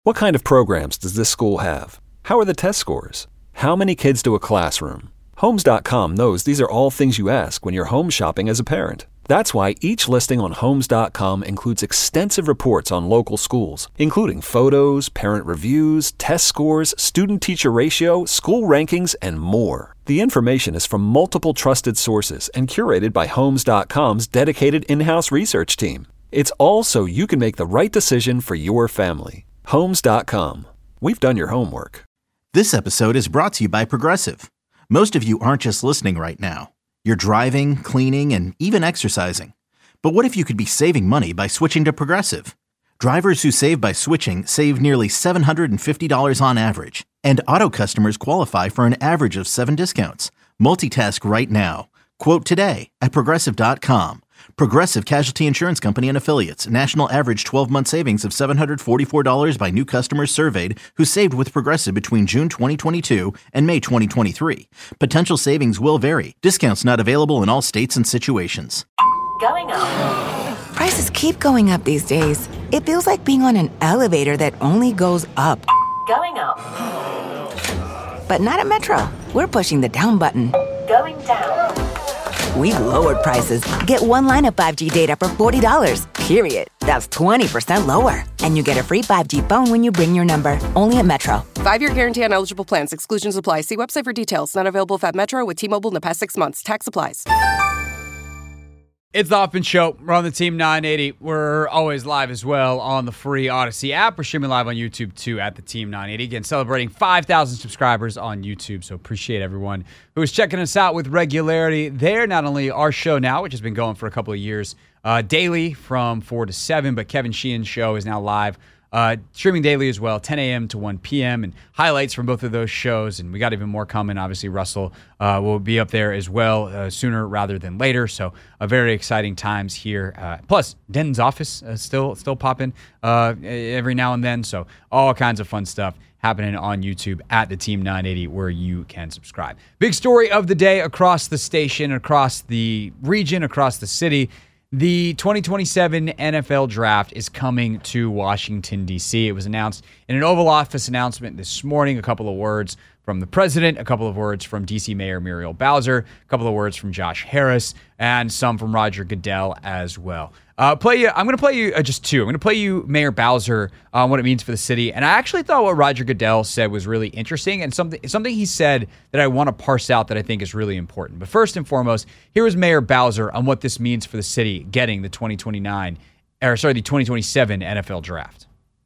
What kind of programs does this school have? How are the test scores? How many kids do a classroom? Homes.com knows these are all things you ask when you're home shopping as a parent. That's why each listing on Homes.com includes extensive reports on local schools, including photos, parent reviews, test scores, student-teacher ratio, school rankings, and more. The information is from multiple trusted sources and curated by Homes.com's dedicated in-house research team. It's all so you can make the right decision for your family. Homes.com. We've done your homework. This episode is brought to you by Progressive. Most of you aren't just listening right now. You're driving, cleaning, and even exercising. But what if you could be saving money by switching to Progressive? Drivers who save by switching save nearly $750 on average. And auto customers qualify for an average of 7 discounts. Multitask right now. Quote today at Progressive.com. Progressive Casualty Insurance Company and Affiliates. National average 12-month savings of $744 by new customers surveyed who saved with Progressive between June 2022 and May 2023. Potential savings will vary. Discounts not available in all states and situations. Going up. Prices keep going up these days. It feels like being on an elevator that only goes up. Going up. But not at Metro. We're pushing the down button. Going down. We've lowered prices. Get one line of 5G data for $40, period. That's 20% lower. And you get a free 5G phone when you bring your number. Only at Metro. 5-year guarantee on eligible plans. Exclusions apply. See website for details. Not available at Metro with T-Mobile in the past 6 months. Tax applies. It's the Hoffman Show. We're on the Team 980. We're always live as well on the free Odyssey app. We're streaming live on YouTube, too, at the Team 980. Again, celebrating 5,000 subscribers on YouTube, so appreciate everyone who is checking us out with regularity there. Not only our show now, which has been going for a couple of years, daily from 4 to 7, but Kevin Sheehan's show is now live, streaming daily as well, 10 a.m. to 1 p.m., and highlights from both of those shows, and we got even more coming. Obviously, Russell will be up there as well sooner rather than later, so very exciting times here. Plus, Denton's office still popping every now and then, so all kinds of fun stuff happening on YouTube at the Team 980 where you can subscribe. Big story of the day across the station, across the region, across the city. The 2027 NFL Draft is coming to Washington, D.C. It was announced in an Oval Office announcement this morning. A couple of words from the president, a couple of words from D.C. Mayor Muriel Bowser, a couple of words from Josh Harris, and some from Roger Goodell as well. I'm going to play you just two. I'm going to play you Mayor Bowser on what it means for the city. And I actually thought what Roger Goodell said was really interesting and something he said that I want to parse out that I think is really important. But first and foremost, here is Mayor Bowser on what this means for the city getting the 2027 NFL Draft.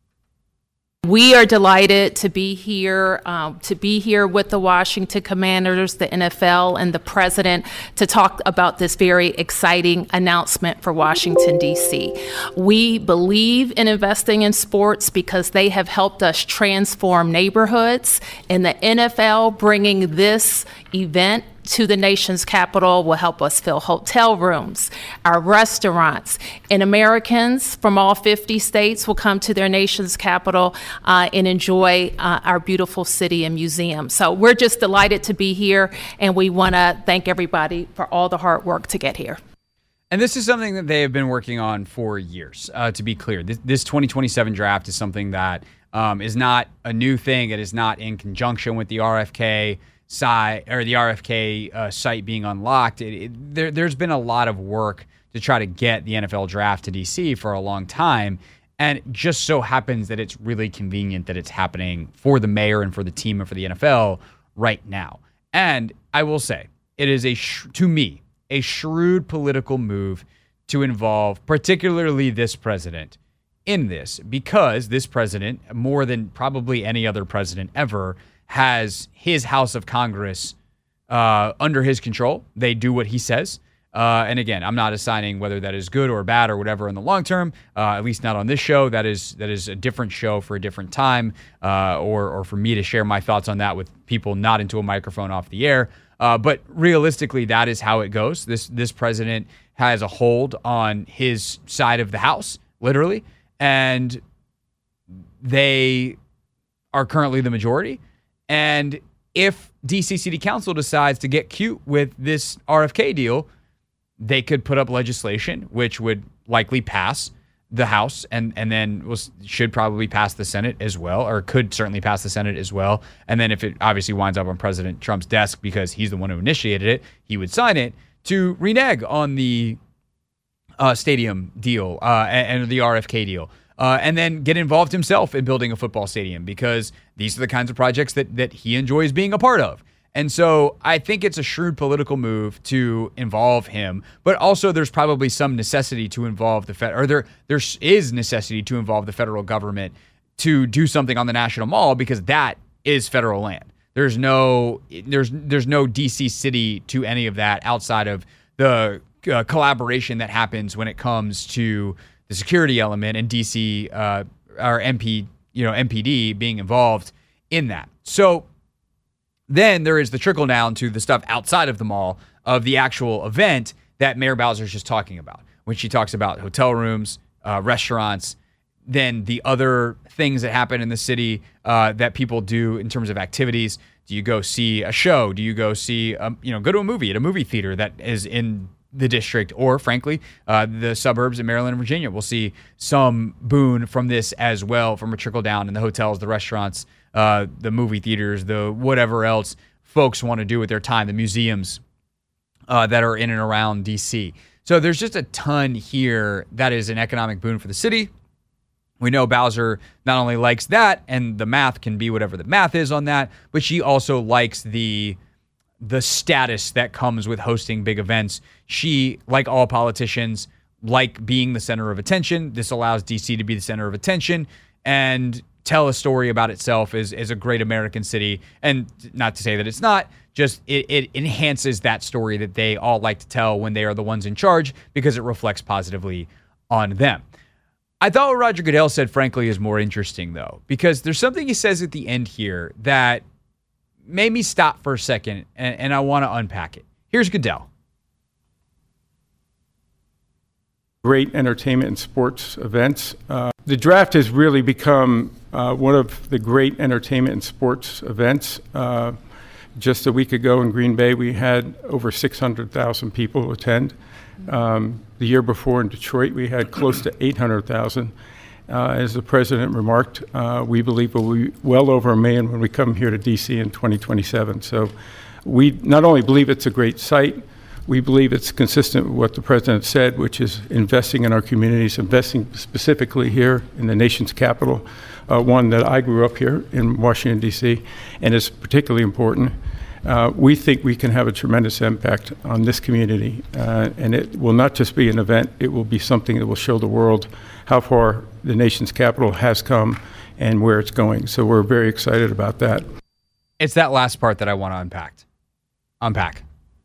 We are delighted to be here with the Washington Commanders, the NFL, and the president to talk about this very exciting announcement for Washington, D.C. We believe in investing in sports because they have helped us transform neighborhoods, and the NFL bringing this event to the nation's capital will help us fill hotel rooms, our restaurants, and Americans from all 50 states will come to their nation's capital and enjoy our beautiful city and museum. So we're just delighted to be here, and we want to thank everybody for all the hard work to get here. And this is something that they have been working on for years, to be clear. This 2027 draft is something that is not a new thing. It is not in conjunction with the RFK site or the RFK site being unlocked. There's been a lot of work to try to get the NFL draft to DC for a long time, and it just so happens that it's really convenient that it's happening for the mayor and for the team and for the NFL right now. And I will say, it is to me a shrewd political move to involve particularly this president in this, because this president, more than probably any other president ever, has his House of Congress under his control. They do what he says. And again, I'm not assigning whether that is good or bad or whatever in the long term, at least not on this show. That is a different show for a different time, or for me to share my thoughts on that with people not into a microphone off the air. But realistically, that is how it goes. This president has a hold on his side of the house, literally, and they are currently the majority. And if DC City Council decides to get cute with this RFK deal, they could put up legislation, which would likely pass, the House and then should probably pass the Senate as well, or could certainly pass the Senate as well. And then if it obviously winds up on President Trump's desk because he's the one who initiated it, he would sign it to renege on the stadium deal and the RFK deal. And then get involved himself in building a football stadium because these are the kinds of projects that he enjoys being a part of. And so I think it's a shrewd political move to involve him, but also there's probably some necessity to involve there is necessity to involve the federal government to do something on the National Mall because that is federal land. There's no DC city to any of that outside of the collaboration that happens when it comes to the security element and DC or MPD being involved in that. So then there is the trickle down to the stuff outside of the mall of the actual event that Mayor Bowser is just talking about when she talks about hotel rooms, restaurants, then the other things that happen in the city that people do in terms of activities. Do you go see a show? Do you go see, go to a movie at a movie theater that is in the district, or frankly, the suburbs in Maryland and Virginia will see some boon from this as well, from a trickle down in the hotels, the restaurants, the movie theaters, the whatever else folks want to do with their time, the museums that are in and around DC. So there's just a ton here that is an economic boon for the city. We know Bowser not only likes that, and the math can be whatever the math is on that, but she also likes the status that comes with hosting big events. She, like all politicians, like being the center of attention. This allows DC to be the center of attention and tell a story about itself as a great American city. And not to say that it's not, just it enhances that story that they all like to tell when they are the ones in charge because it reflects positively on them. I thought what Roger Goodell said, frankly, is more interesting, though, because there's something he says at the end here that made me stop for a second, and I want to unpack it. Here's Goodell. Great entertainment and sports events. The draft has really become one of the great entertainment and sports events. Just a week ago in Green Bay, we had over 600,000 people attend. The year before in Detroit, we had close to 800,000. As the president remarked, we believe we'll be well over 1 million when we come here to D.C. in 2027. So we not only believe it's a great site, we believe it's consistent with what the president said, which is investing in our communities, investing specifically here in the nation's capital, one that I grew up here in Washington, D.C., and is particularly important. We think we can have a tremendous impact on this community, and it will not just be an event, it will be something that will show the world how far the nation's capital has come and where it's going. So we're very excited about that. It's that last part that I want to unpack.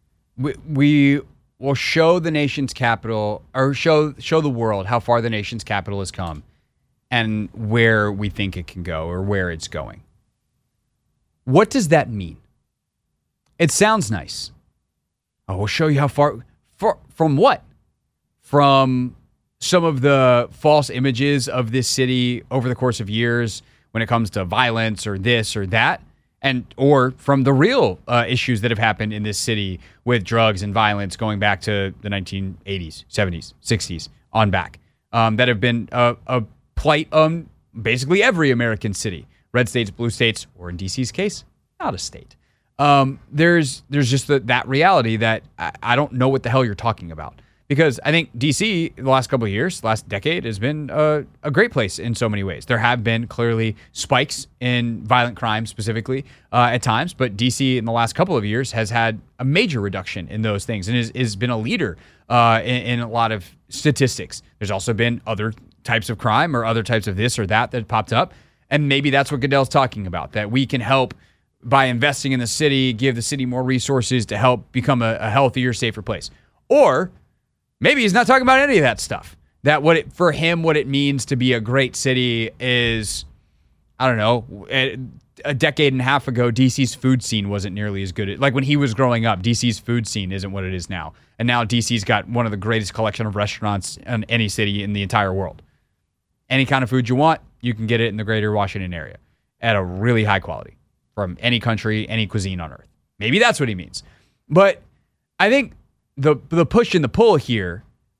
We will show the nation's capital, or show the world how far the nation's capital has come and where we think it can go or where it's going. What does that mean? It sounds nice. Oh, we'll show you how far. From what? From some of the false images of this city over the course of years when it comes to violence or this or that, or from the real issues that have happened in this city with drugs and violence going back to the 1980s, 70s, 60s on back, that have been a plight on basically every American city, red states, blue states, or in DC's case, not a state. There's just that reality that I don't know what the hell you're talking about. Because I think DC, the last couple of years, last decade, has been a great place in so many ways. There have been clearly spikes in violent crime specifically at times, but DC in the last couple of years has had a major reduction in those things and has been a leader in a lot of statistics. There's also been other types of crime or other types of this or that popped up, and maybe that's what Goodell's talking about, that we can help by investing in the city, give the city more resources to help become a healthier, safer place. Or maybe he's not talking about any of that stuff. That for him, what it means to be a great city is, I don't know, a decade and a half ago, DC's food scene wasn't nearly as good. Like when he was growing up, DC's food scene isn't what it is now. And now DC's got one of the greatest collection of restaurants in any city in the entire world. Any kind of food you want, you can get it in the greater Washington area at a really high quality from any country, any cuisine on earth. Maybe that's what he means. But I think the push and the pull here,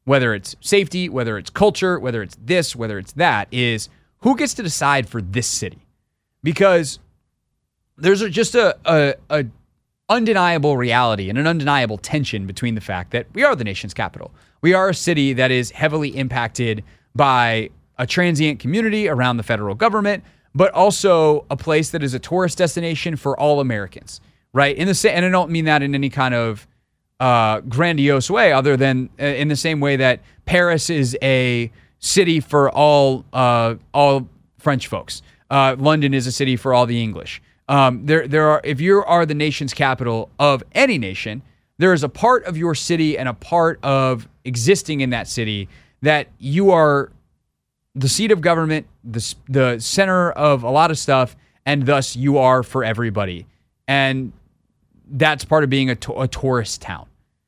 whether it's safety, whether it's culture, whether it's this, whether it's that, is who gets to decide for this city? Because there's just a undeniable reality and an undeniable tension between the fact that we are the nation's capital. We are a city that is heavily impacted by a transient community around the federal government, but also a place that is a tourist destination for all Americans, right? And I don't mean that in any kind of grandiose way, other than in the same way that Paris is a city for all French folks. London is a city for all the English. If you are the nation's capital of any nation, there is a part of your city and a part of existing in that city that you are the seat of government, the center of a lot of stuff, and thus you are for everybody. And that's part of being a tourist town.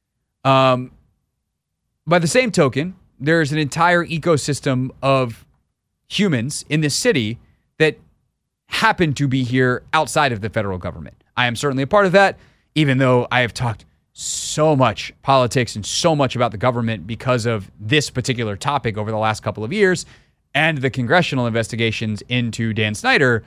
By the same token, there's an entire ecosystem of humans in this city that happen to be here outside of the federal government. I am certainly a part of that, even though I have talked so much politics and so much about the government because of this particular topic over the last couple of years and the congressional investigations into Dan Snyder.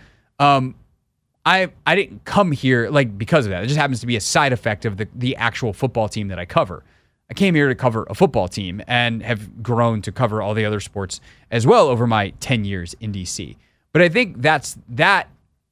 I didn't come here because of that. It just happens to be a side effect of the actual football team that I cover. I came here to cover a football team and have grown to cover all the other sports as well over my 10 years in DC. But I think that's that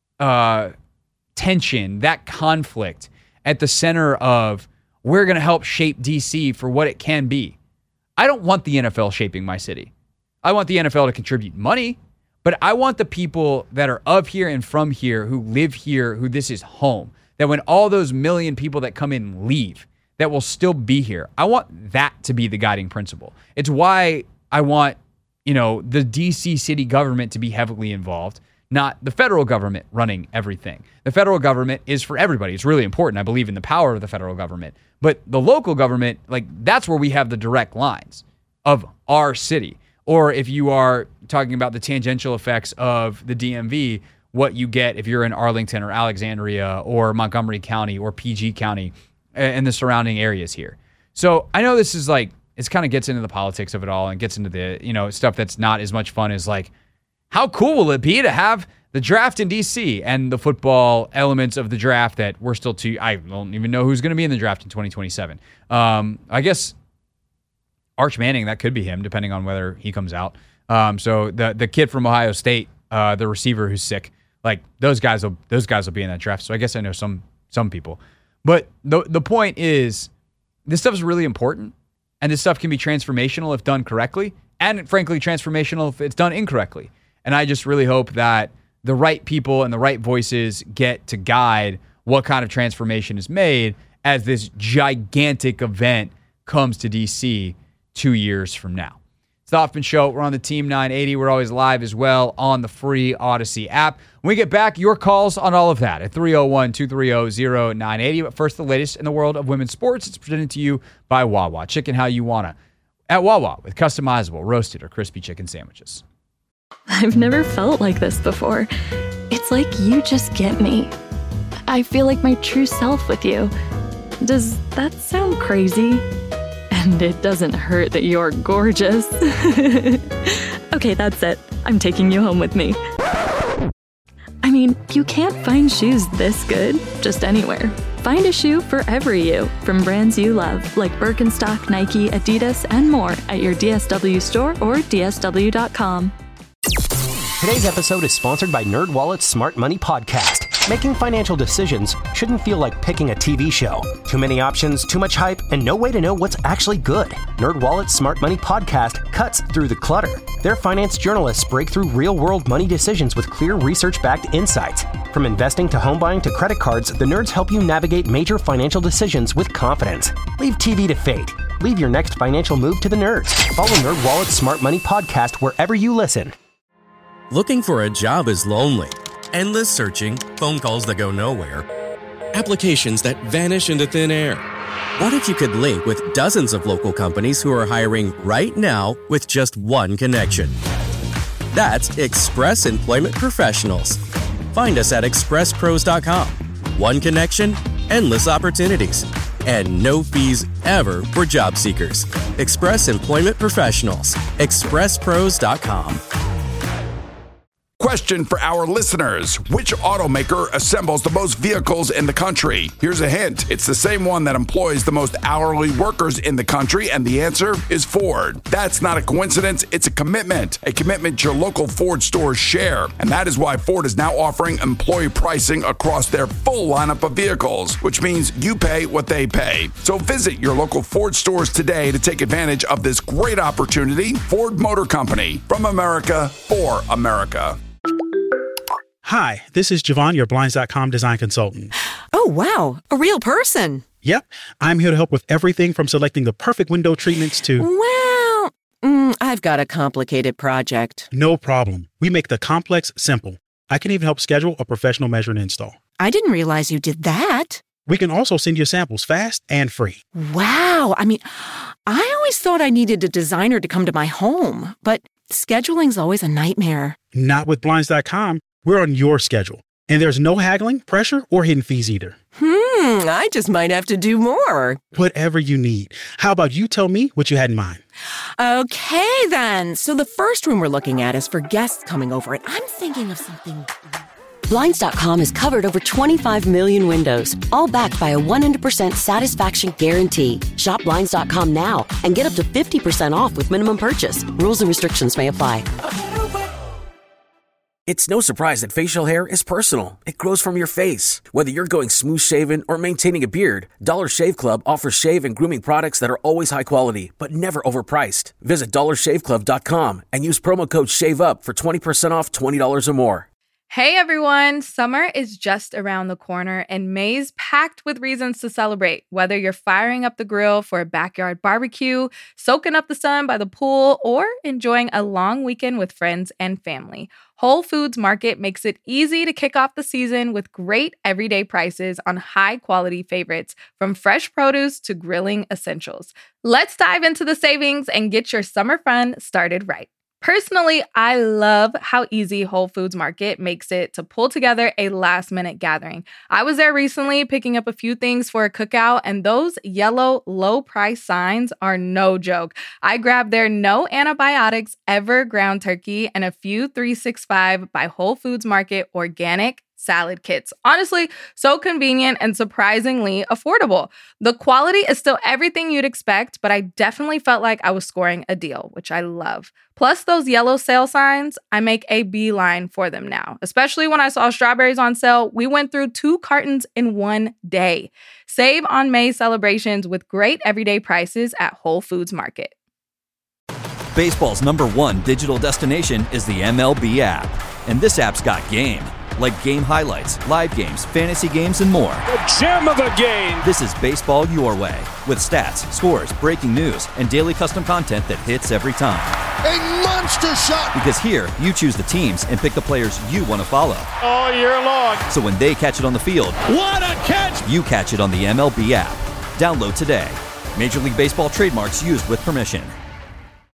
tension, that conflict at the center of we're going to help shape DC for what it can be. I don't want the NFL shaping my city. I want the NFL to contribute money, but I want the people that are of here and from here, who live here, who this is home, that when all those million people that come in leave, that will still be here. I want that to be the guiding principle. It's why I want, the DC city government to be heavily involved, not the federal government running everything. The federal government is for everybody. It's really important. I believe in the power of the federal government. But the local government, that's where we have the direct lines of our city. Or if you are talking about the tangential effects of the DMV, what you get if you're in Arlington or Alexandria or Montgomery County or PG County and the surrounding areas here. So I know this is it kind of gets into the politics of it all and gets into the, stuff that's not as much fun as how cool will it be to have the draft in DC and the football elements of the draft that we're still I don't even know who's going to be in the draft in 2027. I guess Arch Manning, that could be him, depending on whether he comes out. So the kid from Ohio State, the receiver who's sick, those guys will be in that draft. So I guess I know some people. But the point is, this stuff is really important, and this stuff can be transformational if done correctly, and frankly, transformational if it's done incorrectly. And I just really hope that the right people and the right voices get to guide what kind of transformation is made as this gigantic event comes to DC 2 years from now. It's the Hoffman Show. We're on the Team 980. We're always live as well on the free Odyssey app. When we get back, your calls on all of that at 301-230-0980. But first, the latest in the world of women's sports. It's presented to you by Wawa. Chicken how you wanna at Wawa with customizable roasted or crispy chicken sandwiches. I've never felt like this before. It's like you just get me. I feel like my true self with you. Does that sound crazy? And it doesn't hurt that you're gorgeous. Okay, that's it. I'm taking you home with me. I mean, you can't find shoes this good just anywhere. Find a shoe for every you from brands you love, like Birkenstock, Nike, Adidas, and more at your DSW store or DSW.com. Today's episode is sponsored by NerdWallet's Smart Money Podcast. Making financial decisions shouldn't feel like picking a TV show. Too many options, too much hype, and no way to know what's actually good. NerdWallet's Smart Money Podcast cuts through the clutter. Their finance journalists break through real-world money decisions with clear research-backed insights. From investing to home buying to credit cards, the nerds help you navigate major financial decisions with confidence. Leave TV to fate. Leave your next financial move to the nerds. Follow NerdWallet's Smart Money Podcast wherever you listen. Looking for a job is lonely. Endless searching, phone calls that go nowhere, applications that vanish into thin air. What if you could link with dozens of local companies who are hiring right now with just one connection? That's Express Employment Professionals. Find us at expresspros.com. One connection, endless opportunities. and no fees ever for job seekers. Express Employment Professionals. ExpressPros.com. Question for our listeners. Which automaker assembles the most vehicles in the country? Here's a hint. It's the same one that employs the most hourly workers in the country, and the answer is Ford. That's not a coincidence. It's a commitment your local Ford stores share. And that is why Ford is now offering employee pricing across their full lineup of vehicles, which means you pay what they pay. So visit your local Ford stores today to take advantage of this great opportunity. Ford Motor Company, from America for America. Hi, this is Javon, your Blinds.com design consultant. Oh, wow. A real person. Yep. I'm here to help with everything from selecting the perfect window treatments to... Well, I've got a complicated project. No problem. We make the complex simple. I can even help schedule a professional measure and install. I didn't realize you did that. We can also send you samples fast and free. Wow. I always thought I needed a designer to come to my home, but scheduling's always a nightmare. Not with Blinds.com. We're on your schedule. And there's no haggling, pressure, or hidden fees either. I just might have to do more. Whatever you need. How about you tell me what you had in mind? Okay, then. So the first room we're looking at is for guests coming over, and I'm thinking of something... Blinds.com has covered over 25 million windows, all backed by a 100% satisfaction guarantee. Shop Blinds.com now and get up to 50% off with minimum purchase. Rules and restrictions may apply. It's no surprise that facial hair is personal. It grows from your face. Whether you're going smooth shaven or maintaining a beard, Dollar Shave Club offers shave and grooming products that are always high quality, but never overpriced. Visit dollarshaveclub.com and use promo code SHAVEUP for 20% off $20 or more. Hey everyone, summer is just around the corner and May's packed with reasons to celebrate. Whether you're firing up the grill for a backyard barbecue, soaking up the sun by the pool, or enjoying a long weekend with friends and family, Whole Foods Market makes it easy to kick off the season with great everyday prices on high-quality favorites, from fresh produce to grilling essentials. Let's dive into the savings and get your summer fun started right. Personally, I love how easy Whole Foods Market makes it to pull together a last-minute gathering. I was there recently picking up a few things for a cookout, and those yellow low-price signs are no joke. I grabbed their no antibiotics ever ground turkey and a few 365 by Whole Foods Market organic salad kits. Honestly, so convenient and surprisingly affordable. The quality is still everything you'd expect, but I definitely felt like I was scoring a deal, which I love. Plus those yellow sale signs, I make a beeline for them now. Especially when I saw strawberries on sale, we went through 2 cartons in one day. Save on May celebrations with great everyday prices at Whole Foods Market. Baseball's #1 digital destination is the MLB app. And this app's got game. Like game highlights, live games, fantasy games, and more. The gem of a game! This is baseball your way, with stats, scores, breaking news, and daily custom content that hits every time. A monster shot! Because here, you choose the teams and pick the players you want to follow. All year long. So when they catch it on the field, what a catch! You catch it on the MLB app. Download today. Major League Baseball trademarks used with permission.